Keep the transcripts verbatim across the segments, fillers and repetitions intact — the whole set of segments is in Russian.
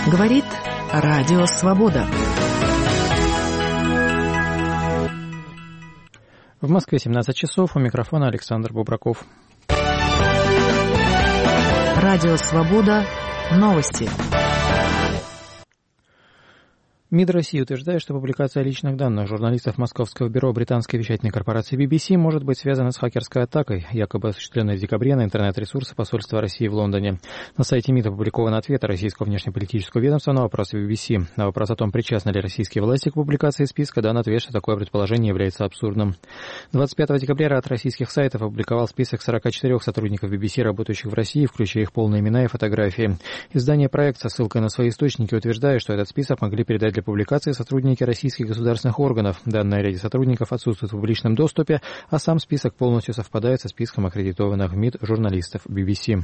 Говорит Радио Свобода. В Москве семнадцать часов. У микрофона Александр Бубраков. Радио Свобода. Новости. МИД России утверждает, что публикация личных данных журналистов Московского бюро британской вещательной корпорации би би си может быть связана с хакерской атакой, якобы осуществленной в декабре на интернет-ресурсы посольства России в Лондоне. На сайте МИД опубликован ответ российского внешнеполитического ведомства на вопросы би би си. На вопрос о том, причастны ли российские власти к публикации списка, дан ответ, что такое предположение является абсурдным. двадцать пятого декабря ряд российских сайтов опубликовал список сорока четырёх сотрудников би би си, работающих в России, включая их полные имена и фотографии. Издание «Проект» со ссылкой на свои источники утверждает, что этот список могли передать для публикации сотрудники российских государственных органов. Данные о ряде сотрудников отсутствуют в публичном доступе, а сам список полностью совпадает со списком аккредитованных в МИД журналистов би би си.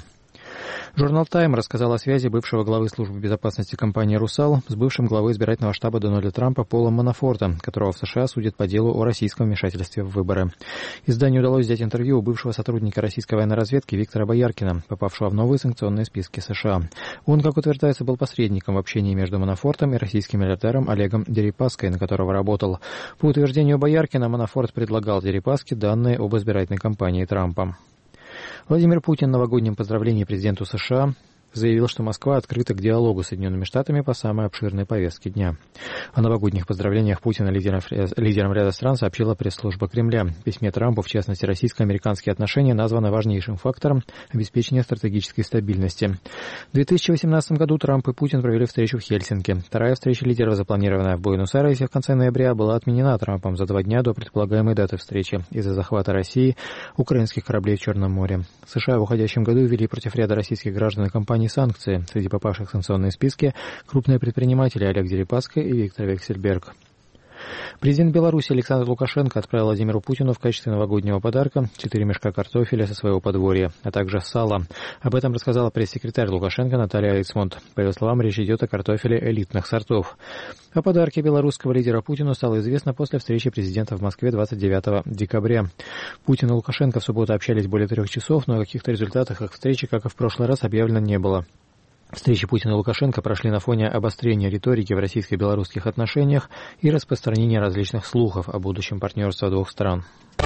Журнал «Тайм» рассказал о связи бывшего главы службы безопасности компании «Русал» с бывшим главой избирательного штаба Дональда Трампа Полом Манафорта, которого в США судят по делу о российском вмешательстве в выборы. Изданию удалось взять интервью у бывшего сотрудника российской военной разведки Виктора Бояркина, попавшего в новые санкционные списки США. Он, как утверждается, был посредником в общении между Манафортом и российским миллиардером Олегом Дерипаской, на которого работал. По утверждению Бояркина, Манафорт предлагал Дерипаске данные об избирательной кампании Трампа. Владимир Путин в новогоднем поздравлении президенту США заявил, что Москва открыта к диалогу с Соединенными Штатами по самой обширной повестке дня. О новогодних поздравлениях Путина лидерам, лидерам ряда стран сообщила пресс-служба Кремля. В письме Трампу, в частности, российско-американские отношения названы важнейшим фактором обеспечения стратегической стабильности. В две тысячи восемнадцатом году Трамп и Путин провели встречу в Хельсинки. Вторая встреча лидеров, запланированная в Буэнос-Айресе в конце ноября, была отменена Трампом за два дня до предполагаемой даты встречи из-за захвата России украинских кораблей в Черном море. США в уходящем году ввели против ряда российских граждан и компаний санкции. Среди попавших в санкционные списки крупные предприниматели Олег Дерипаска и Виктор Вексельберг. Президент Беларуси Александр Лукашенко отправил Владимиру Путину в качестве новогоднего подарка четыре мешка картофеля со своего подворья, а также сало. Об этом рассказала пресс-секретарь Лукашенко Наталья Айцмонт. По ее словам, речь идет о картофеле элитных сортов. О подарке белорусского лидера Путину стало известно после встречи президента в Москве двадцать девятого декабря. Путин и Лукашенко в субботу общались более трех часов, но о каких-то результатах их встречи, как и в прошлый раз, объявлено не было. Встречи Путина и Лукашенко прошли на фоне обострения риторики в российско-белорусских отношениях и распространения различных слухов о будущем партнерстве двух стран.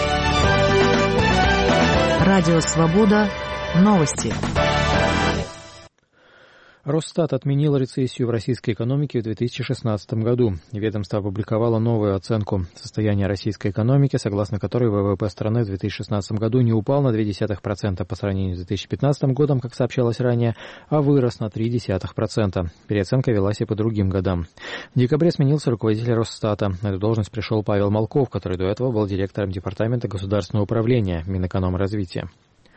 Радио Свобода. Новости. Росстат отменил рецессию в российской экономике в две тысячи шестнадцатом году. Ведомство опубликовало новую оценку состояния российской экономики, согласно которой ВВП страны в две тысячи шестнадцатом году не упал на ноль целых две десятых процента по сравнению с две тысячи пятнадцатым годом, как сообщалось ранее, а вырос на три целых две десятых процента. Переоценка велась и по другим годам. В декабре сменился руководитель Росстата. На эту должность пришел Павел Малков, который до этого был директором Департамента государственного управления Минэкономразвития.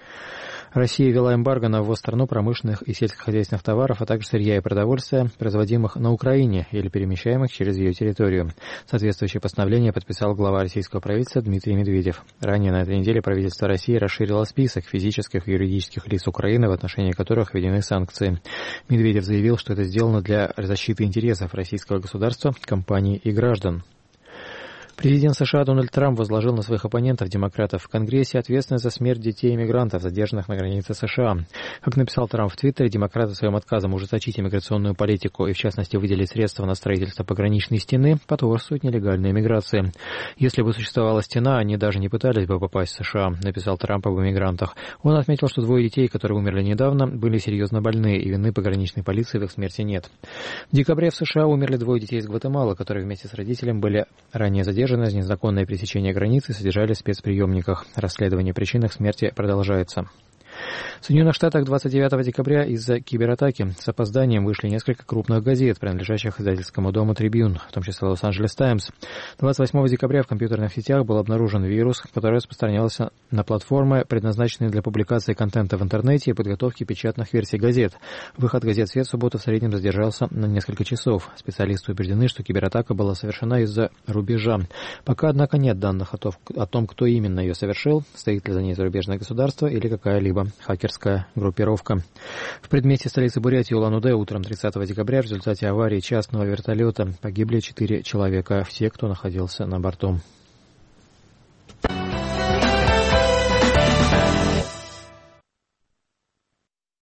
Россия ввела эмбарго на ввоз в страну промышленных и сельскохозяйственных товаров, а также сырья и продовольствия, производимых на Украине или перемещаемых через ее территорию. Соответствующее постановление подписал глава российского правительства Дмитрий Медведев. Ранее на этой неделе правительство России расширило список физических и юридических лиц Украины, в отношении которых введены санкции. Медведев заявил, что это сделано для защиты интересов российского государства, компаний и граждан. Президент США Дональд Трамп возложил на своих оппонентов-демократов в Конгрессе ответственность за смерть детей-иммигрантов, задержанных на границе США. Как написал Трамп в Твиттере, демократы своим отказом ужесточить иммиграционную политику и, в частности, выделить средства на строительство пограничной стены, потворствуют нелегальной иммиграции. Если бы существовала стена, они даже не пытались бы попасть в США, написал Трамп об иммигрантах. Он отметил, что двое детей, которые умерли недавно, были серьезно больны, и вины пограничной полиции в их смерти нет. В декабре в США умерли двое детей из Гватемалы, которые вместе с родителем были ранее задержаны за незаконное пересечение границы и содержали в спецприемниках. Расследование причин их смерти продолжается. В Соединенных Штатах двадцать девятого декабря из-за кибератаки с опозданием вышли несколько крупных газет, принадлежащих издательскому дому Tribune, в том числе Лос-Анджелес Таймс. двадцать восьмого декабря в компьютерных сетях был обнаружен вирус, который распространялся на платформы, предназначенные для публикации контента в интернете и подготовки печатных версий газет. Выход газет в свет в субботу в среднем задержался на несколько часов. Специалисты убеждены, что кибератака была совершена из-за рубежа. Пока, однако, нет данных о том, кто именно ее совершил, стоит ли за ней зарубежное государство или какая-либо хакерская группировка. В предместье столицы Бурятии Улан-Удэ утром тридцатого декабря в результате аварии частного вертолета погибли четыре человека, все, кто находился на борту.